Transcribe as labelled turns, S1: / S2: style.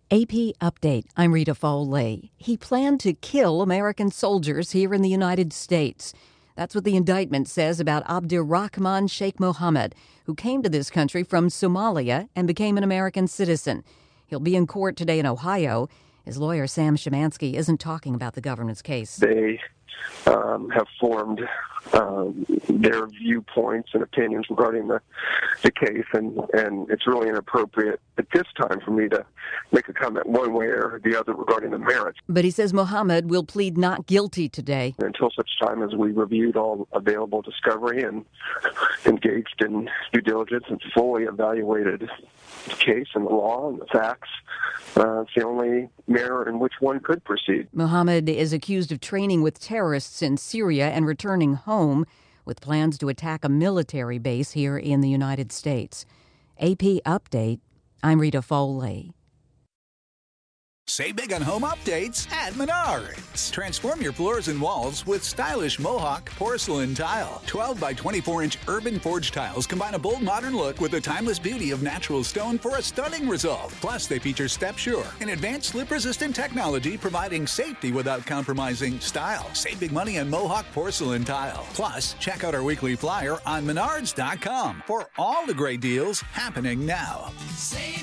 S1: AP Update. I'm Rita Foley. He planned to kill American soldiers here in the United States. That's what the indictment says about Abdirahman Sheikh Mohammed, who came to this country from Somalia and became an American citizen. He'll be in court today in Ohio. His lawyer, Sam Szymanski, isn't talking about the government's case.
S2: They have formed their viewpoints and opinions regarding the case, and it's really inappropriate at this time for me to make a comment one way or the other regarding the merits.
S1: But he says Mohammed will plead not guilty today.
S2: Until such time as we reviewed all available discovery and engaged in due diligence and fully evaluated the case and the law and the facts, it's the only manner in which one could proceed.
S1: Mohammed is accused of training with terrorists in Syria and returning home with plans to attack a military base here in the United States. AP Update. I'm Rita Foley.
S3: Save big on home updates at Menards. Transform your floors and walls with stylish Mohawk porcelain tile. 12 by 24-inch urban forged tiles combine a bold modern look with the timeless beauty of natural stone for a stunning result. Plus, they feature Step Sure, an advanced slip-resistant technology providing safety without compromising style. Save big money on Mohawk porcelain tile. Plus, check out our weekly flyer on Menards.com for all the great deals happening now.
S4: Save